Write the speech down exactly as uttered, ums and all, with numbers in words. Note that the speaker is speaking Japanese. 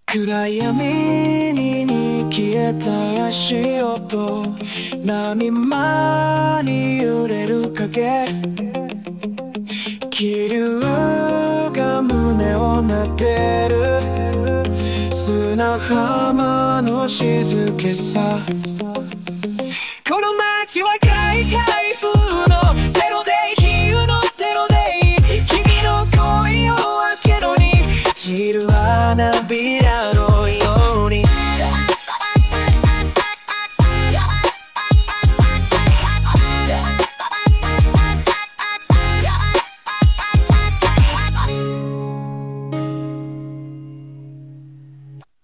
暗闇に消えた足音、波間に揺れる影、気流が胸を撫でる砂浜の静けさ。